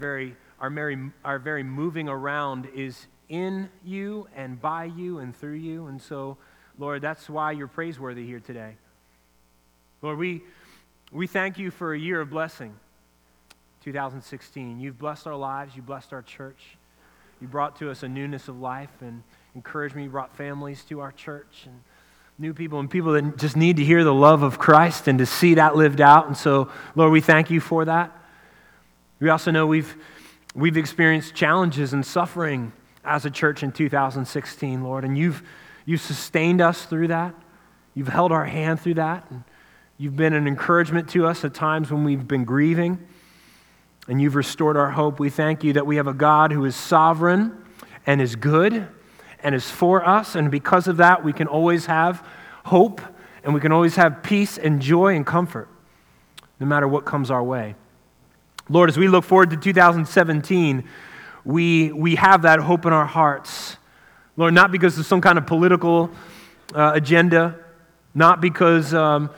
our very moving around is in you and by you and through you. And so, Lord, that's why you're praiseworthy here today. Lord, we thank you for a year of blessing, 2016. You've blessed our lives. You blessed our church. You brought to us a newness of life and encouragement. You brought families to our church and new people and people that just need to hear the love of Christ and to see that lived out. And so, Lord, we thank you for that. We also know we've experienced challenges and suffering as a church in 2016, Lord, and you've sustained us through that. You've held our hand through that. And you've been an encouragement to us at times when we've been grieving, and you've restored our hope. We thank you that we have a God who is sovereign and is good and is for us, and because of that, we can always have hope, and we can always have peace and joy and comfort, no matter what comes our way. Lord, as we look forward to 2017, we have that hope in our hearts. Lord, not because of some kind of political agenda, not because of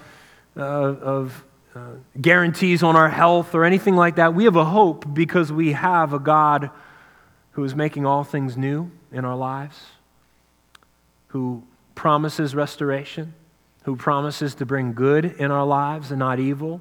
guarantees on our health or anything like that. We have a hope because we have a God who is making all things new in our lives, who promises restoration, who promises to bring good in our lives and not evil,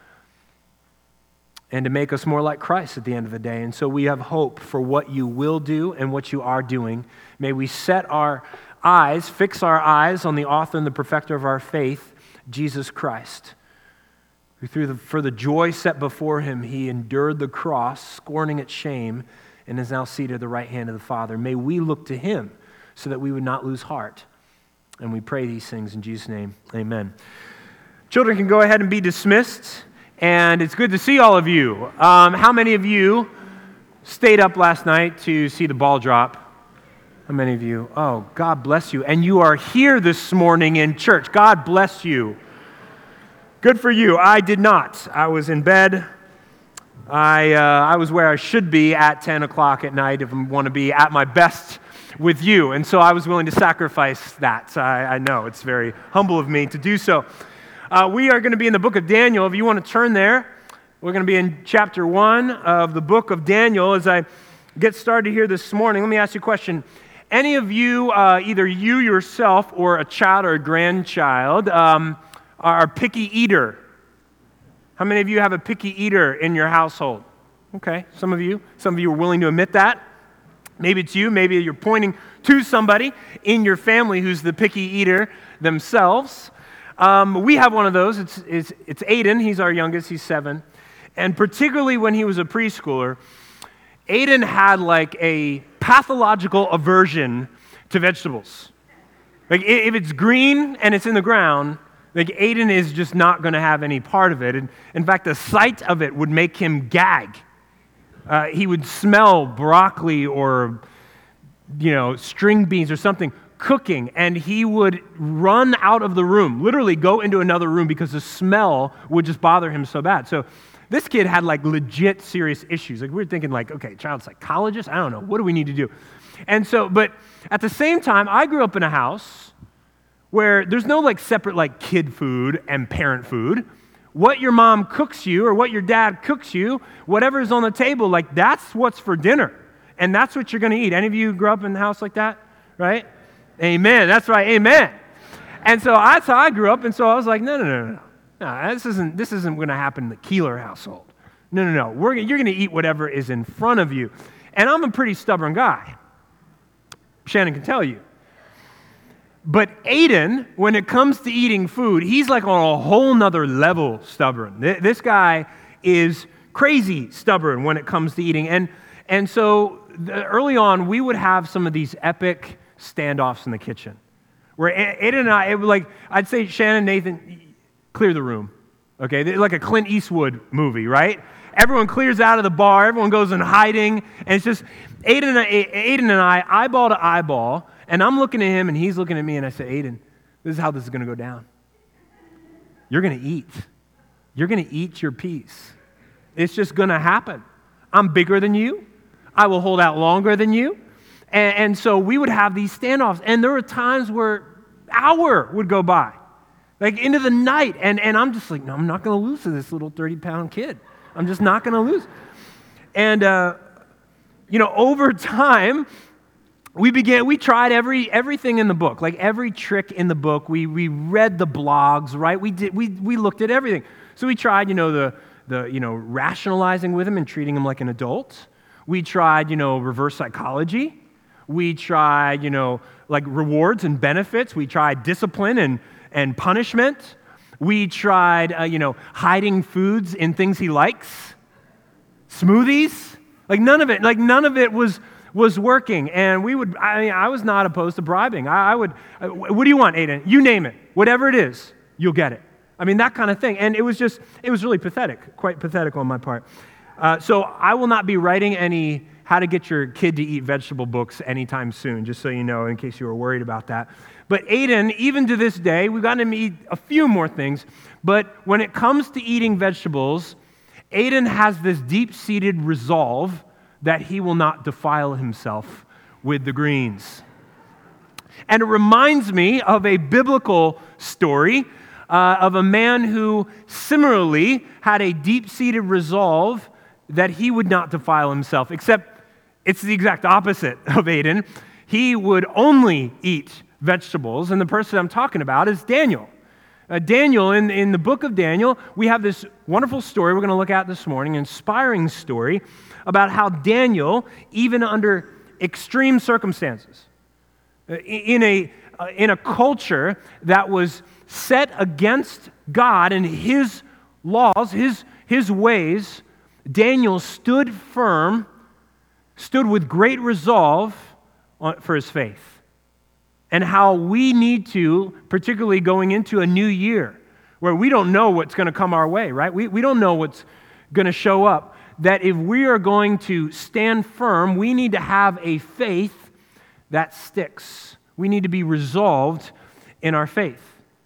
and to make us more like Christ at the end of the day. And so we have hope for what you will do and what you are doing. May we fix our eyes on the author and the perfecter of our faith, Jesus Christ, who for the joy set before him, he endured the cross, scorning its shame, and is now seated at the right hand of the Father. May we look to him so that we would not lose heart. And we pray these things in Jesus' name. Amen. Children can go ahead and be dismissed. And it's good to see all of you. How many of you stayed up last night to see the ball drop? How many of you? Oh, God bless you. And you are here this morning in church. God bless you. Good for you. I did not. I was in bed. I was where I should be at 10 o'clock at night if I want to be at my best with you. And so I was willing to sacrifice that. I know it's very humble of me to do so. We are going to be in the book of Daniel. If you want to turn there, we're going to be in chapter 1 of the book of Daniel. As I get started here this morning, let me ask you a question. Any of you, either you yourself or a child or a grandchild, are a picky eater? How many of you have a picky eater in your household? Okay, some of you are willing to admit that. Maybe it's you. Maybe you're pointing to somebody in your family who's the picky eater themselves. We have one of those. It's Aiden. He's our youngest. He's 7. And particularly when he was a preschooler, Aiden had like a pathological aversion to vegetables. Like if it's green and it's in the ground, like Aiden is just not going to have any part of it. And in fact, the sight of it would make him gag. He would smell broccoli or, string beans or something cooking, and he would run out of the room, literally go into another room because the smell would just bother him so bad. So this kid had like legit serious issues. Like we were thinking like, okay, child psychologist? I don't know. What do we need to do? And so, but at the same time, I grew up in a house where there's no like separate like kid food and parent food. What your mom cooks you or what your dad cooks you, whatever is on the table, like that's what's for dinner. And that's what you're going to eat. Any of you grew up in a house like that? Right? Amen. That's right. Amen. And so that's how I grew up. And so I was like, no. This isn't going to happen in the Keeler household. No. You're going to eat whatever is in front of you. And I'm a pretty stubborn guy. Shannon can tell you. But Aiden, when it comes to eating food, he's like on a whole nother level stubborn. This guy is crazy stubborn when it comes to eating. And so early on, we would have some of these epic standoffs in the kitchen where Aiden and I'd say, Shannon, Nathan, clear the room. Okay, they're like a Clint Eastwood movie, right? Everyone clears out of the bar, everyone goes in hiding, and it's just Aiden and I, eyeball to eyeball, and I'm looking at him and he's looking at me, and I said, Aiden, this is how this is going to go down. You're going to eat. You're going to eat your piece. It's just going to happen. I'm bigger than you. I will hold out longer than you. And so we would have these standoffs, and there were times where an hour would go by, like into the night, and I'm just like, no, I'm not going to lose to this little 30-pound kid. I'm just not going to lose. And, over time, we tried everything in the book, like every trick in the book. We read the blogs, right? We looked at everything. So we tried, the rationalizing with him and treating him like an adult. We tried, reverse psychology. We tried, like rewards and benefits. We tried discipline and punishment. We tried, hiding foods in things he likes. Smoothies. None of it was working. And I was not opposed to bribing. What do you want, Aiden? You name it. Whatever it is, you'll get it. That kind of thing. And it was really pathetic, quite pathetic on my part. So I will not be writing any how to get your kid to eat vegetable books anytime soon, just so you know, in case you were worried about that. But Aiden, even to this day, we've gotten him to eat a few more things, but when it comes to eating vegetables, Aiden has this deep-seated resolve that he will not defile himself with the greens. And it reminds me of a biblical story of a man who similarly had a deep-seated resolve that he would not defile himself, except it's the exact opposite of Aiden. He would only eat vegetables, and the person I'm talking about is Daniel. Daniel, in the book of Daniel, we have this wonderful story we're going to look at this morning, an inspiring story about how Daniel, even under extreme circumstances, in a culture that was set against God and his laws, his ways, Daniel stood firm, stood with great resolve for his faith. And how we need to, particularly going into a new year, where we don't know what's going to come our way, right? We don't know what's going to show up. That if we are going to stand firm, we need to have a faith that sticks. We need to be resolved in our faith.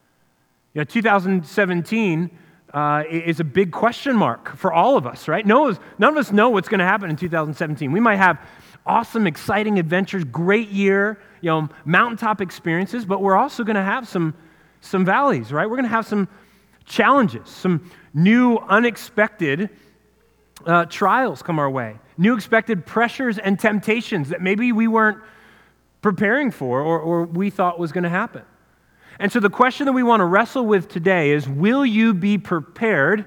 2017 is a big question mark for all of us, right? None of us know what's going to happen in 2017. We might have awesome, exciting adventures, great year, mountaintop experiences, but we're also going to have some valleys, right? We're going to have some challenges, some new, unexpected trials come our way, new expected pressures and temptations that maybe we weren't preparing for or we thought was going to happen. And so the question that we want to wrestle with today is, will you be prepared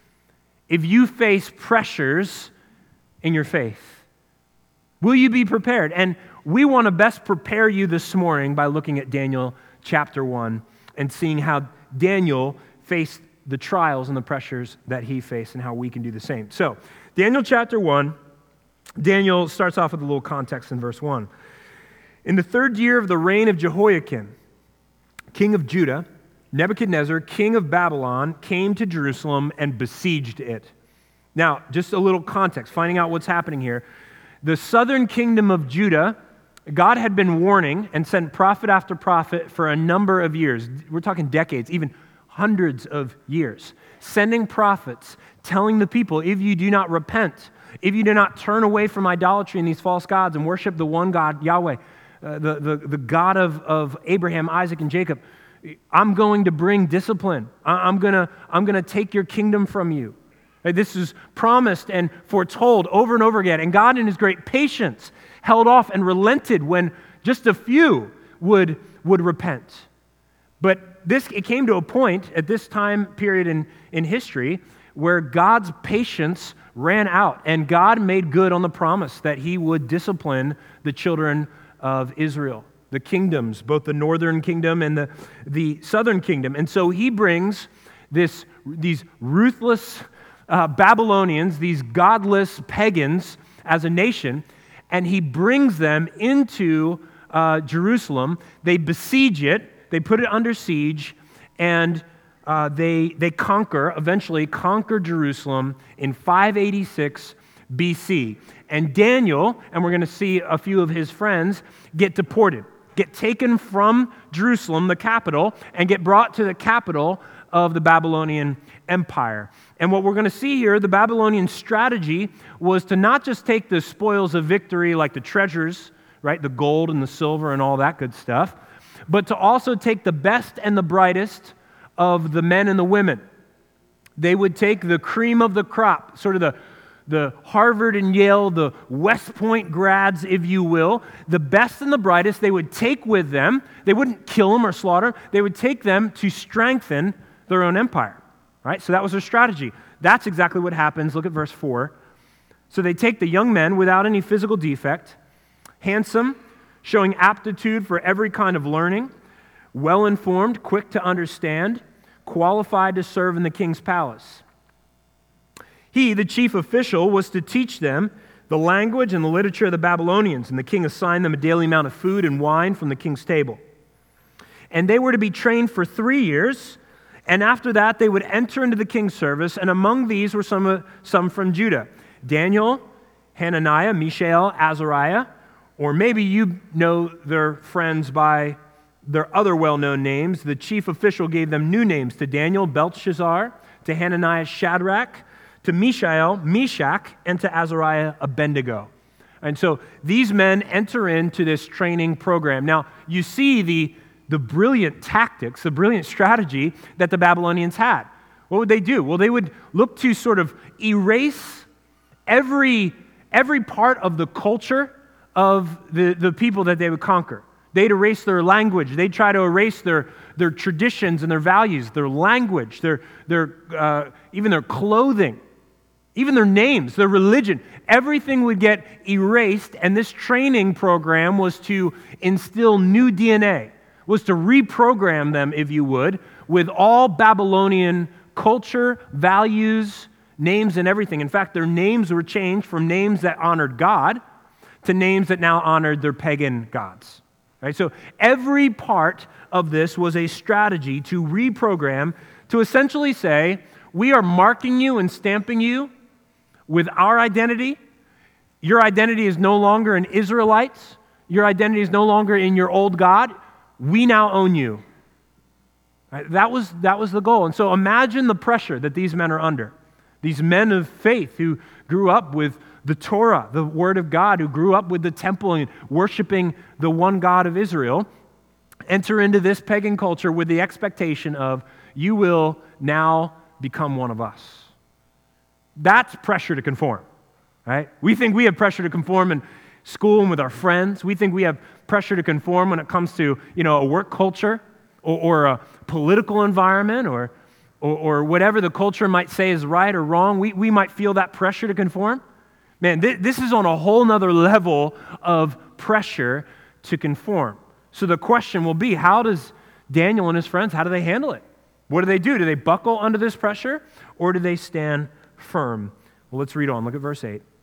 if you face pressures in your faith? Will you be prepared? And we want to best prepare you this morning by looking at Daniel chapter 1 and seeing how Daniel faced the trials and the pressures that he faced and how we can do the same. So, Daniel chapter 1, Daniel starts off with a little context in verse 1. In the 3rd year of the reign of Jehoiakim, king of Judah, Nebuchadnezzar, king of Babylon, came to Jerusalem and besieged it. Now, just a little context, finding out what's happening here. The southern kingdom of Judah, God had been warning and sent prophet after prophet for a number of years. We're talking decades, even hundreds of years. Sending prophets, telling the people, if you do not repent, if you do not turn away from idolatry and these false gods and worship the one God, Yahweh, the God of Abraham, Isaac, and Jacob, I'm going to bring discipline. I'm going to take your kingdom from you. This is promised and foretold over and over again. And God, in his great patience, held off and relented when just a few would repent. But it came to a point at this time period in history where God's patience ran out, and God made good on the promise that he would discipline the children of Israel, the kingdoms, both the northern kingdom and the southern kingdom. And so he brings these ruthless Babylonians, these godless pagans as a nation, and he brings them into Jerusalem. They besiege it, they put it under siege, and they eventually conquer Jerusalem in 586 BC. And Daniel, and we're going to see a few of his friends, get deported, get taken from Jerusalem, the capital, and get brought to the capital of the Babylonian Empire. And what we're going to see here, the Babylonian strategy was to not just take the spoils of victory like the treasures, right, the gold and the silver and all that good stuff, but to also take the best and the brightest of the men and the women. They would take the cream of the crop, sort of the Harvard and Yale, the West Point grads, if you will, the best and the brightest, they would take with them. They wouldn't kill them or slaughter. They would take them to strengthen their own empire, right? So that was their strategy. That's exactly what happens. Look at verse 4. So they take the young men without any physical defect, handsome, showing aptitude for every kind of learning, well-informed, quick to understand, qualified to serve in the king's palace. He, the chief official, was to teach them the language and the literature of the Babylonians, and the king assigned them a daily amount of food and wine from the king's table. And they were to be trained for 3 years, and after that they would enter into the king's service, and among these were some from Judah: Daniel, Hananiah, Mishael, Azariah, or maybe you know their friends by their other well-known names. The chief official gave them new names: to Daniel, Belshazzar; to Hananiah, Shadrach; to Mishael, Meshach; and to Azariah, Abednego. And so these men enter into this training program. Now, you see the brilliant tactics, the brilliant strategy that the Babylonians had. What would they do? Well, they would look to sort of erase every part of the culture of the people that they would conquer. They'd erase their language. They'd try to erase their traditions and their values, their language, even their clothing, even their names, their religion. Everything would get erased, and this training program was to instill new DNA, was to reprogram them, if you would, with all Babylonian culture, values, names, and everything. In fact, their names were changed from names that honored God to names that now honored their pagan gods. Right? So every part of this was a strategy to reprogram, to essentially say, we are marking you and stamping you with our identity. Your identity is no longer an Israelite. Your identity is no longer in your old God. We now own you. Right? That was the goal. And so imagine the pressure that these men are under. These men of faith who grew up with the Torah, the Word of God, who grew up with the temple and worshiping the one God of Israel, enter into this pagan culture with the expectation of, you will now become one of us. That's pressure to conform, right? We think we have pressure to conform in school and with our friends. We think we have pressure to conform when it comes to, a work culture or a political environment or whatever the culture might say is right or wrong. We might feel that pressure to conform. Man, this is on a whole nother level of pressure to conform. So the question will be, how does Daniel and his friends, how do they handle it? What do? Do they buckle under this pressure, or do they stand firm? Well, let's read on. Look at verse 8.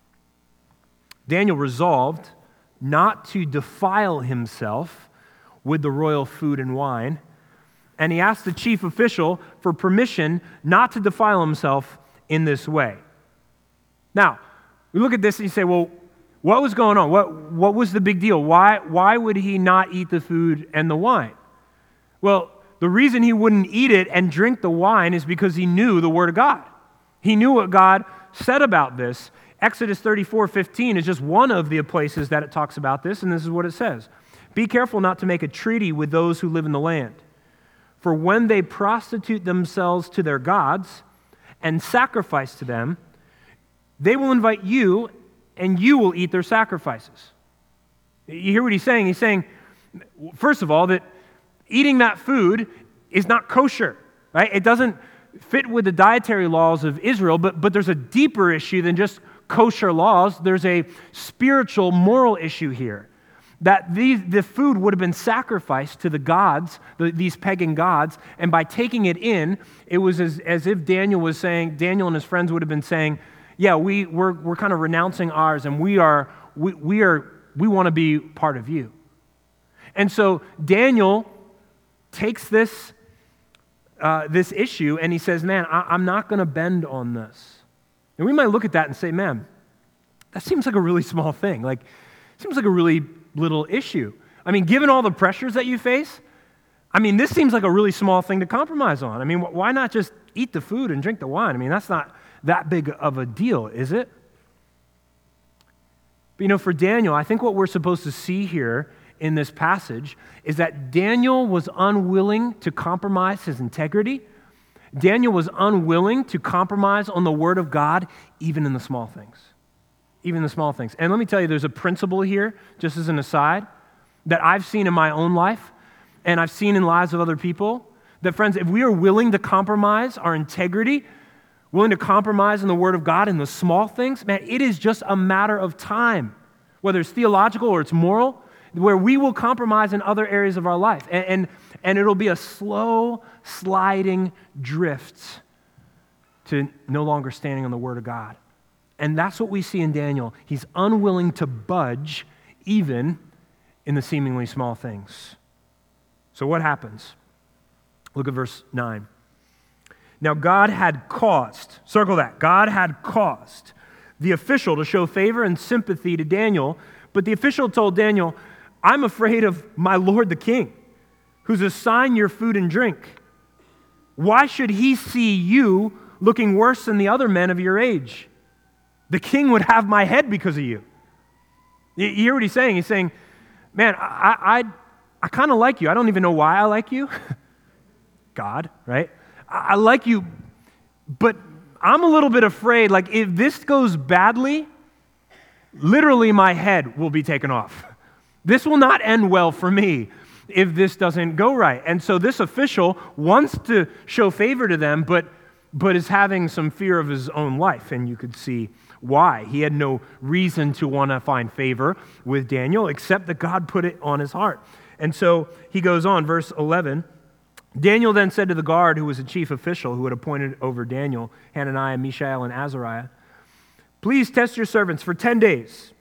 Daniel resolved not to defile himself with the royal food and wine, and he asked the chief official for permission not to defile himself in this way. Now, we look at this and you say, well, what was going on? What was the big deal? Why would he not eat the food and the wine? Well, the reason he wouldn't eat it and drink the wine is because he knew the Word of God. He knew what God said about this. Exodus 34:15 is just one of the places that it talks about this, and this is what it says. Be careful not to make a treaty with those who live in the land, for when they prostitute themselves to their gods and sacrifice to them, they will invite you, and you will eat their sacrifices. You hear what he's saying? He's saying, first of all, that eating that food is not kosher, right? It doesn't fit with the dietary laws of Israel, but there's a deeper issue than just kosher laws. There's a spiritual, moral issue here. That the food would have been sacrificed to the gods, these pagan gods, and by taking it in, it was as if Daniel was saying, Daniel and his friends would have been saying, yeah, we're kind of renouncing ours, and we want to be part of you. And so Daniel takes this issue and he says, man, I'm not going to bend on this. And we might look at that and say, man, that seems like a really small thing. Like, it seems like a really little issue. I mean, given all the pressures that you face, I mean, this seems like a really small thing to compromise on. I mean, why not just eat the food and drink the wine? I mean, that's not that big of a deal, is it? But for Daniel, I think what we're supposed to see here in this passage is that Daniel was unwilling to compromise his integrity. Daniel was unwilling to compromise on the word of God, even in the small things. Even in the small things. And let me tell you, there's a principle here, just as an aside, that I've seen in my own life, and I've seen in lives of other people, that friends, if we are willing to compromise our integrity, willing to compromise on the word of God in the small things, man, it is just a matter of time, whether it's theological or it's moral, where we will compromise in other areas of our life. And it'll be a slow sliding drift to no longer standing on the word of God. And that's what we see in Daniel. He's unwilling to budge even in the seemingly small things. So what happens? Look at verse 9. Now God had caused, circle that, God had caused the official to show favor and sympathy to Daniel, but the official told Daniel, I'm afraid of my lord the king, who's assigned your food and drink. Why should he see you looking worse than the other men of your age? The king would have my head because of you. You hear what he's saying? He's saying, man, I kind of like you. I don't even know why I like you. God, right? I like you, but I'm a little bit afraid, like if this goes badly, literally my head will be taken off. This will not end well for me if this doesn't go right. And so this official wants to show favor to them, but is having some fear of his own life, and you could see why. He had no reason to want to find favor with Daniel, except that God put it on his heart. And so he goes on, verse 11, Daniel then said to the guard, who was the chief official who had appointed over Daniel, Hananiah, Mishael, and Azariah, please test your servants for 10 days.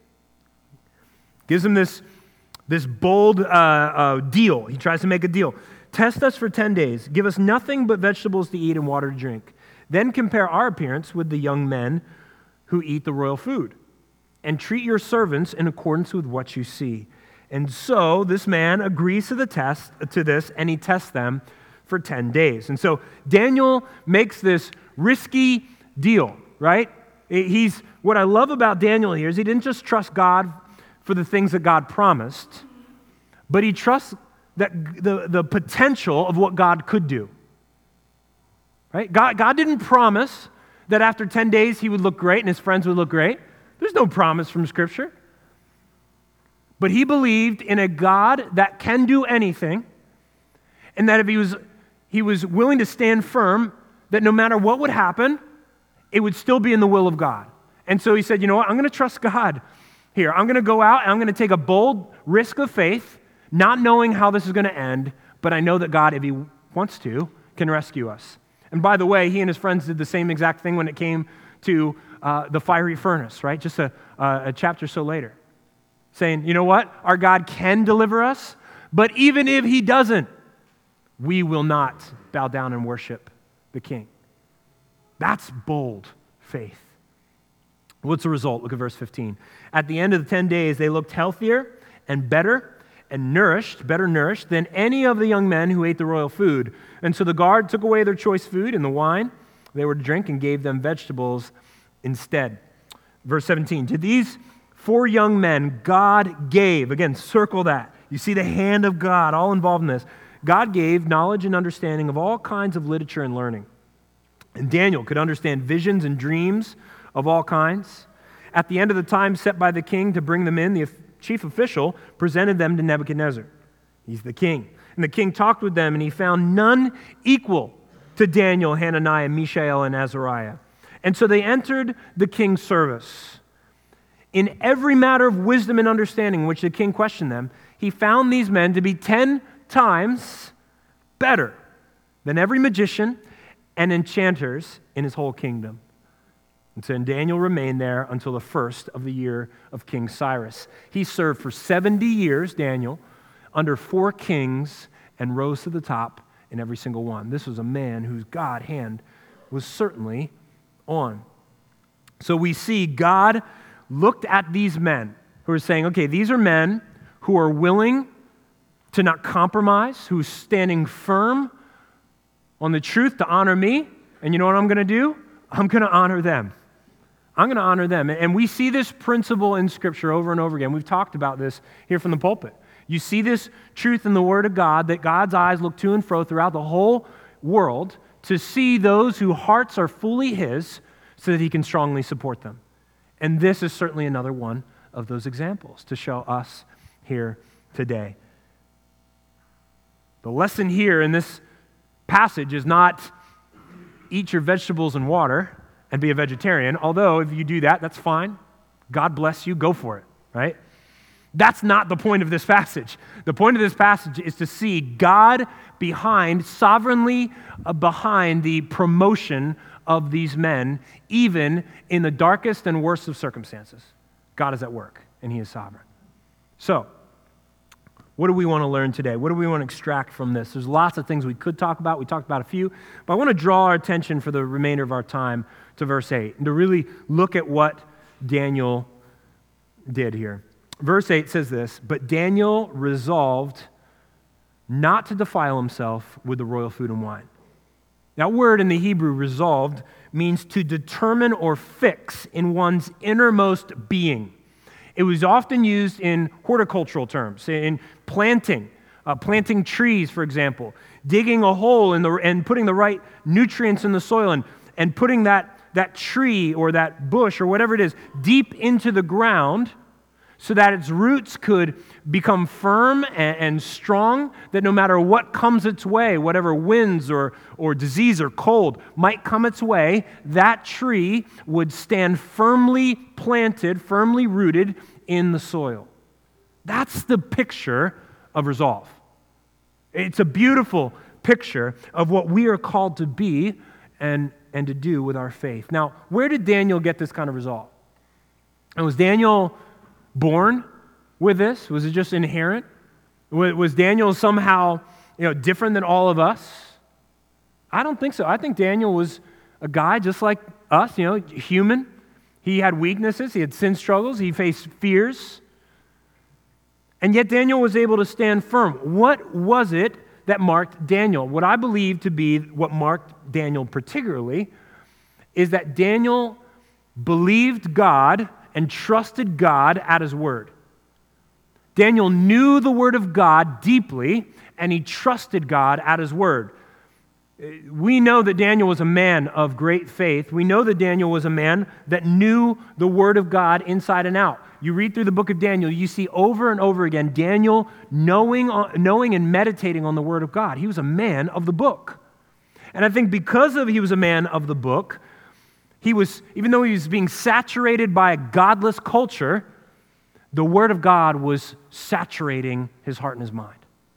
Gives them this bold deal. He tries to make a deal. Test us for 10 days. Give us nothing but vegetables to eat and water to drink. Then compare our appearance with the young men who eat the royal food. And treat your servants in accordance with what you see. And so this man agrees to this, and he tests them for 10 days. And so Daniel makes this risky deal, right? What I love about Daniel here is he didn't just trust God for the things that God promised, but he trusts that the potential of what God could do. Right? God didn't promise that after 10 days he would look great and his friends would look great. There's no promise from Scripture. But he believed in a God that can do anything, and that if he was willing to stand firm, that no matter what would happen, it would still be in the will of God. And so he said, you know what, I'm going to trust God here. I'm going to go out and I'm going to take a bold risk of faith, not knowing how this is going to end, but I know that God, if he wants to, can rescue us. And by the way, he and his friends did the same exact thing when it came to the fiery furnace, right? Just a chapter or so later. Saying, you know what? Our God can deliver us, but even if he doesn't, we will not bow down and worship the king. That's bold faith. What's the result? Look at verse 15. At the end of the 10 days, they looked healthier and better nourished than any of the young men who ate the royal food. And so the guard took away their choice food and the wine they were to drink and gave them vegetables instead. Verse 17. To these 4 young men, God gave, again, circle that. You see the hand of God all involved in this. God gave knowledge and understanding of all kinds of literature and learning. And Daniel could understand visions and dreams of all kinds. At the end of the time set by the king to bring them in, the chief official presented them to Nebuchadnezzar. He's the king. And the king talked with them, and he found none equal to Daniel, Hananiah, Mishael, and Azariah. And so they entered the king's service. In every matter of wisdom and understanding which the king questioned them, he found these men to be 10 times better than every magician and enchanters in his whole kingdom. And so Daniel remained there until the first of the year of King Cyrus. He served for 70 years, Daniel, under 4 kings and rose to the top in every single one. This was a man whose God hand was certainly on. So we see God looked at these men who are saying, okay, these are men who are willing to not compromise, who's standing firm on the truth to honor me. And you know what I'm going to do? I'm going to honor them. I'm going to honor them. And we see this principle in Scripture over and over again. We've talked about this here from the pulpit. You see this truth in the Word of God, that God's eyes look to and fro throughout the whole world to see those whose hearts are fully His so that He can strongly support them. And this is certainly another one of those examples to show us here today. The lesson here in this passage is not eat your vegetables and water and be a vegetarian, although if you do that, that's fine. God bless you, go for it, right? That's not the point of this passage. The point of this passage is to see God sovereignly behind the promotion of these men, even in the darkest and worst of circumstances. God is at work, and He is sovereign. So, what do we want to learn today? What do we want to extract from this? There's lots of things we could talk about. We talked about a few, but I want to draw our attention for the remainder of our time to verse 8 and to really look at what Daniel did here. Verse 8 says this, "But Daniel resolved not to defile himself with the royal food and wine." That word in the Hebrew, resolved, means to determine or fix in one's innermost being. It was often used in horticultural terms, in planting trees, for example, digging a hole and putting the right nutrients in the soil and putting that tree or that bush or whatever it is deep into the ground so that its roots could become firm and strong, that no matter what comes its way, whatever winds or disease or cold might come its way, that tree would stand firmly planted, firmly rooted in the soil. That's the picture of resolve. It's a beautiful picture of what we are called to be and to do with our faith. Now, where did Daniel get this kind of resolve? And was Daniel born with this? Was it just inherent? Was Daniel somehow, different than all of us? I don't think so. I think Daniel was a guy just like us, human. He had weaknesses, he had sin struggles, he faced fears. And yet Daniel was able to stand firm. What was it that marked Daniel? What I believe to be what marked Daniel particularly is that Daniel believed God and trusted God at His word. Daniel knew the word of God deeply, and he trusted God at His word. We know that Daniel was a man of great faith. We know that Daniel was a man that knew the word of God inside and out. You read through the book of Daniel, you see over and over again Daniel knowing and meditating on the word of God. He was a man of the book. And I think because he was a man of the book, even though he was being saturated by a godless culture, the Word of God was saturating his heart and his mind.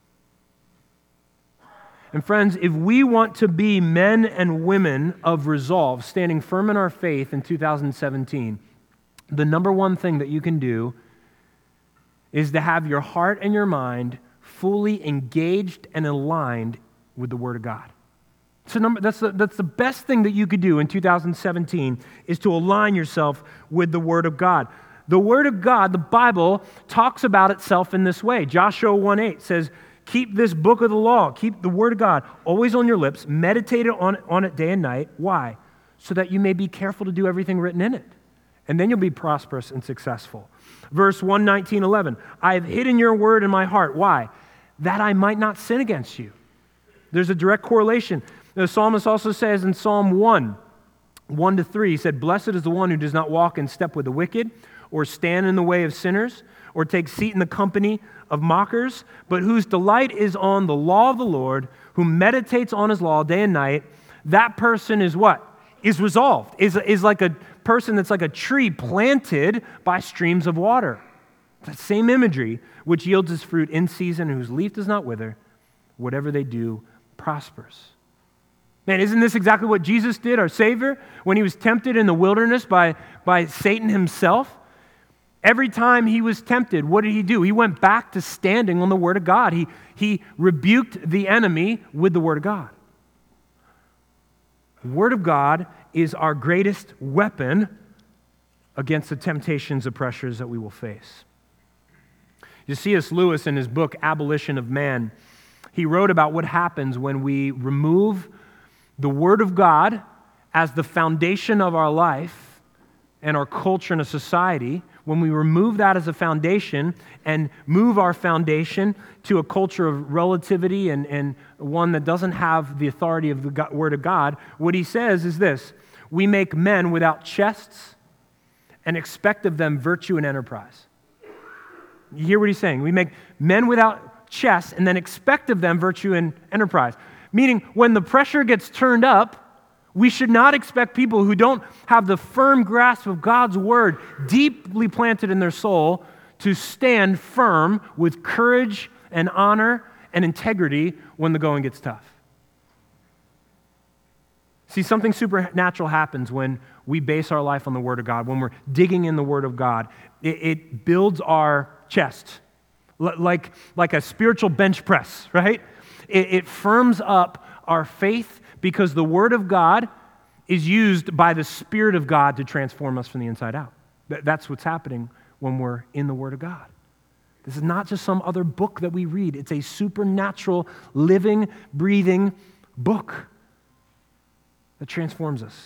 And friends, if we want to be men and women of resolve, standing firm in our faith in 2017, the number one thing that you can do is to have your heart and your mind fully engaged and aligned with the Word of God. So that's the best thing that you could do in 2017 is to align yourself with the Word of God. The Word of God, the Bible, talks about itself in this way. Joshua 1:8 says, "Keep this book of the law, keep the Word of God always on your lips, meditate on it day and night." Why? So that you may be careful to do everything written in it. And then you'll be prosperous and successful. Verse 119:11, "I have hidden your word in my heart." Why? That I might not sin against you. There's a direct correlation. The psalmist also says in Psalm 1:1-3, he said, "Blessed is the one who does not walk in step with the wicked, or stand in the way of sinners, or take seat in the company of mockers, but whose delight is on the law of the Lord, who meditates on His law day and night." That person is what? Is resolved, is like a person that's like a tree planted by streams of water. That same imagery, which yields its fruit in season, and whose leaf does not wither. Whatever they do prospers. Man, isn't this exactly what Jesus did, our Savior, when He was tempted in the wilderness by Satan himself? Every time He was tempted, what did He do? He went back to standing on the Word of God. He rebuked the enemy with the Word of God. The Word of God is our greatest weapon against the temptations and pressures that we will face. C.S. Lewis, in his book, Abolition of Man, he wrote about what happens when we remove the Word of God as the foundation of our life and our culture and a society, when we remove that as a foundation and move our foundation to a culture of relativity and one that doesn't have the authority of the Word of God, what he says is this: we make men without chests and expect of them virtue and enterprise. You hear what he's saying? We make men without chests and then expect of them virtue and enterprise. Meaning, when the pressure gets turned up, we should not expect people who don't have the firm grasp of God's word deeply planted in their soul to stand firm with courage and honor and integrity when the going gets tough. See, something supernatural happens when we base our life on the Word of God, when we're digging in the Word of God. It builds our chest like a spiritual bench press, right? It firms up our faith because the Word of God is used by the Spirit of God to transform us from the inside out. That's what's happening when we're in the Word of God. This is not just some other book that we read. It's a supernatural, living, breathing book that transforms us.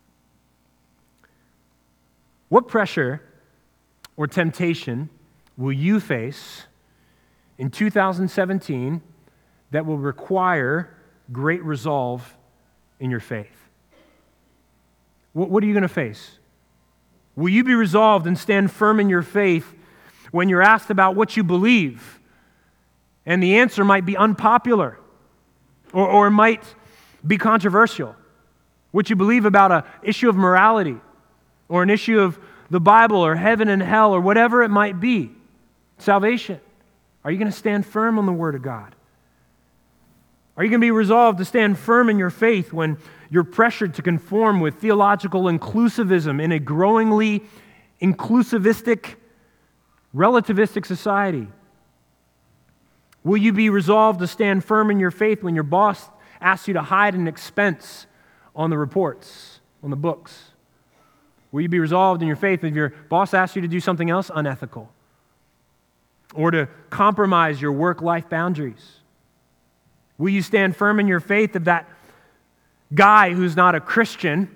What pressure or temptation will you face in 2017 that will require great resolve in your faith? What are you going to face? Will you be resolved and stand firm in your faith when you're asked about what you believe? And the answer might be unpopular or might be controversial. What you believe about an issue of morality or an issue of the Bible or heaven and hell or whatever it might be. Salvation. Are you going to stand firm on the Word of God? Are you going to be resolved to stand firm in your faith when you're pressured to conform with theological inclusivism in a growingly inclusivistic, relativistic society? Will you be resolved to stand firm in your faith when your boss asks you to hide an expense on the reports, on the books? Will you be resolved in your faith if your boss asks you to do something else unethical or to compromise your work-life boundaries? Will you stand firm in your faith if that guy who's not a Christian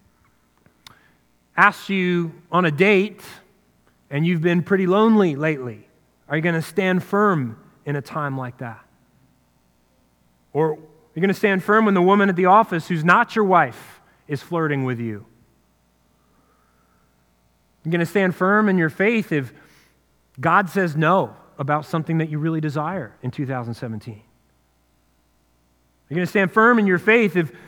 asks you on a date and you've been pretty lonely lately? Are you going to stand firm in a time like that? Or are you going to stand firm when the woman at the office who's not your wife is flirting with you? You're going to stand firm in your faith if God says no about something that you really desire in 2017. You're going to stand firm in your faith if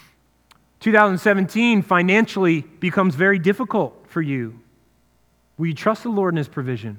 2017 financially becomes very difficult for you. Will you trust the Lord in His provision?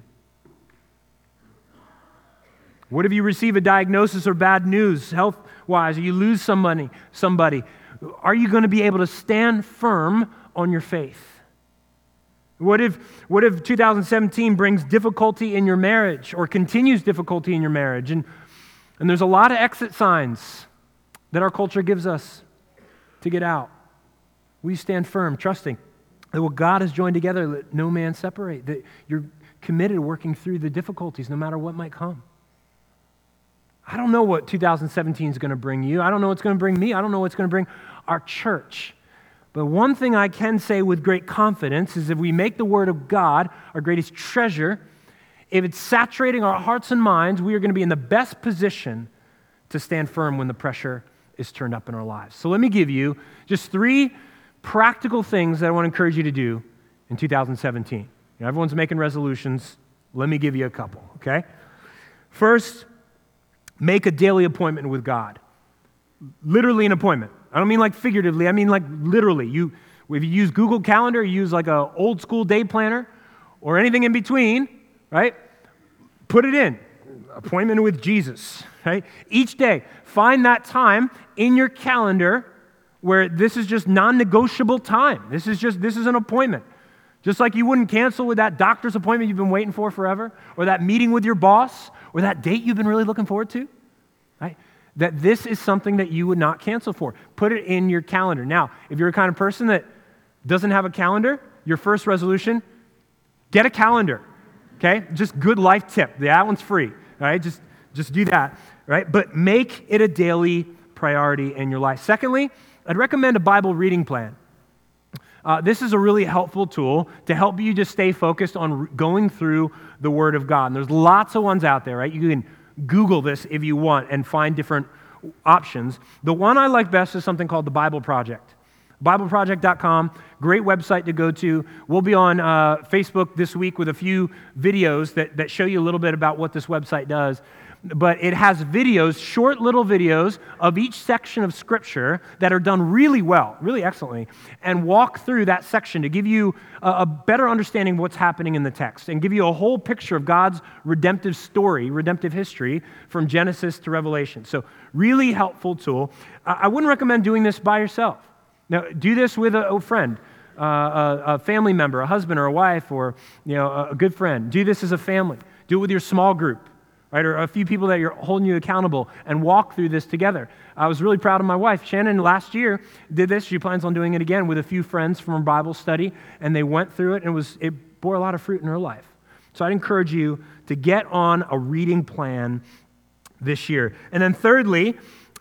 What if you receive a diagnosis or bad news health-wise, or you lose somebody? Are you going to be able to stand firm on your faith? What if 2017 brings difficulty in your marriage or continues difficulty in your marriage? And there's a lot of exit signs that our culture gives us to get out. Will you stand firm, trusting that what God has joined together, let no man separate, that you're committed to working through the difficulties no matter what might come? I don't know what 2017 is going to bring you. I don't know what's going to bring me. I don't know what's going to bring our church. But one thing I can say with great confidence is if we make the Word of God our greatest treasure, if it's saturating our hearts and minds, we are going to be in the best position to stand firm when the pressure is turned up in our lives. So let me give you just 3 practical things that I want to encourage you to do in 2017. You know, everyone's making resolutions. Let me give you a couple, okay? First, make a daily appointment with God. Literally an appointment. I don't mean like figuratively, I mean like literally. If you use Google Calendar, you use like an old school day planner or anything in between, right? Put it in. Appointment with Jesus, right? Each day, find that time in your calendar where this is just non-negotiable time. This is an appointment. Just like you wouldn't cancel with that doctor's appointment you've been waiting for forever, or that meeting with your boss, or that date you've been really looking forward to, right? That this is something that you would not cancel for. Put it in your calendar. Now, if you're a kind of person that doesn't have a calendar, your first resolution, get a calendar, okay? Just good life tip. That one's free, all right? Just do that, right? But make it a daily priority in your life. Secondly, I'd recommend a Bible reading plan. this is a really helpful tool to help you just stay focused on going through the Word of God. And there's lots of ones out there, right? You can Google this if you want and find different options. The one I like best is something called the Bible Project. BibleProject.com, great website to go to. We'll be on Facebook this week with a few videos that show you a little bit about what this website does. But it has videos, short little videos of each section of Scripture that are done really well, really excellently, and walk through that section to give you a better understanding of what's happening in the text and give you a whole picture of God's redemptive story, redemptive history from Genesis to Revelation. So really helpful tool. I wouldn't recommend doing this by yourself. Now, do this with a friend, a family member, a husband or a wife, or a good friend. Do this as a family. Do it with your small group, right? Or a few people that you're holding you accountable, and walk through this together. I was really proud of my wife. Shannon last year did this. She plans on doing it again with a few friends from her Bible study, and they went through it, and it bore a lot of fruit in her life. So I'd encourage you to get on a reading plan this year. And then thirdly,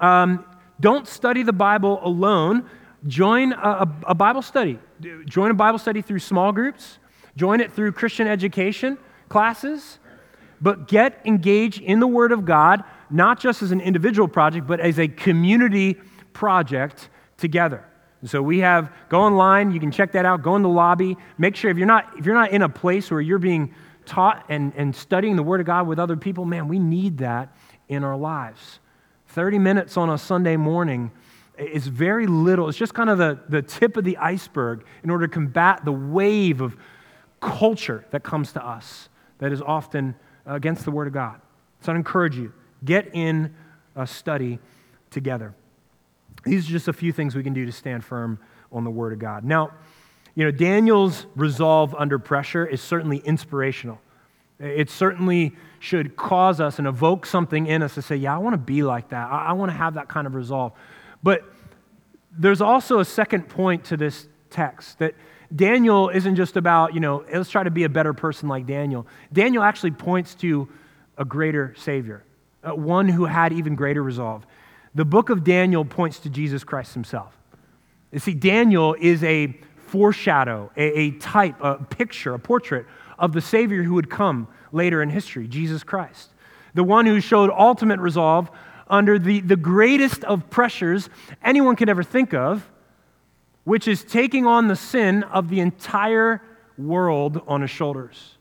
don't study the Bible alone. Join a Bible study. Join a Bible study through small groups. Join it through Christian education classes. But get engaged in the Word of God, not just as an individual project, but as a community project together. And so go online, you can check that out, go in the lobby. Make sure if you're not in a place where you're being taught and studying the Word of God with other people, man, we need that in our lives. 30 minutes on a Sunday morning is very little. It's just kind of the tip of the iceberg in order to combat the wave of culture that comes to us that is often against the Word of God. So I encourage you, get in a study together. These are just a few things we can do to stand firm on the Word of God. Now, Daniel's resolve under pressure is certainly inspirational. It certainly should cause us and evoke something in us to say, yeah, I want to be like that. I want to have that kind of resolve. But there's also a second point to this text, that Daniel isn't just about, let's try to be a better person like Daniel. Daniel actually points to a greater Savior, one who had even greater resolve. The book of Daniel points to Jesus Christ himself. You see, Daniel is a foreshadow, a type, a picture, a portrait of the Savior who would come later in history, Jesus Christ. The one who showed ultimate resolve under the greatest of pressures anyone could ever think of, which is taking on the sin of the entire world on his shoulders.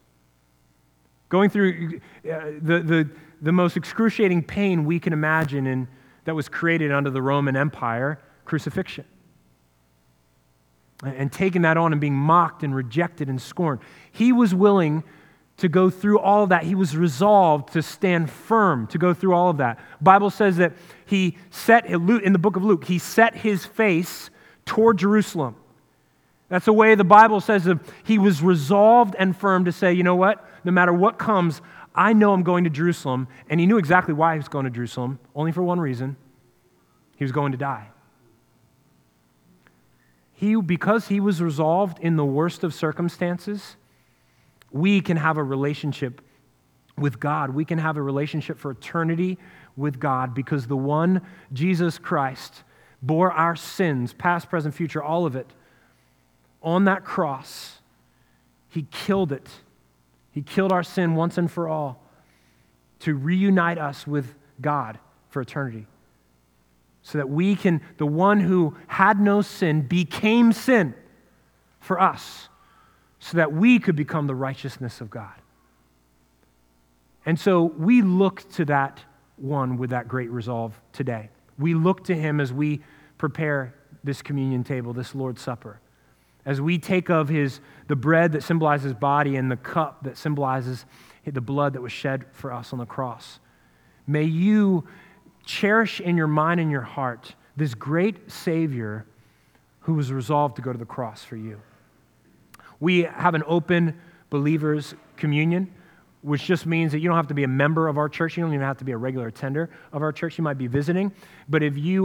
Going through the most excruciating pain we can imagine and that was created under the Roman Empire, crucifixion. And taking that on and being mocked and rejected and scorned. He was willing to go through all of that. He was resolved to stand firm, to go through all of that. The Bible says that he set, in the book of Luke, he set his face toward Jerusalem. That's the way the Bible says that he was resolved and firm to say, you know what? No matter what comes, I know I'm going to Jerusalem. And he knew exactly why he was going to Jerusalem, only for one reason. He was going to die. Because he was resolved in the worst of circumstances, we can have a relationship with God. We can have a relationship for eternity with God because the one, Jesus Christ, bore our sins, past, present, future, all of it, on that cross. He killed it. He killed our sin once and for all to reunite us with God for eternity. So that we can, the one who had no sin became sin for us, so that we could become the righteousness of God. And so we look to that one with that great resolve today. We look to him as we prepare this communion table, this Lord's Supper. As we take of the bread that symbolizes his body and the cup that symbolizes the blood that was shed for us on the cross. May you cherish in your mind and your heart this great Savior who was resolved to go to the cross for you. We have an open believers communion, which just means that you don't have to be a member of our church. You don't even have to be a regular attender of our church. You might be visiting. But if you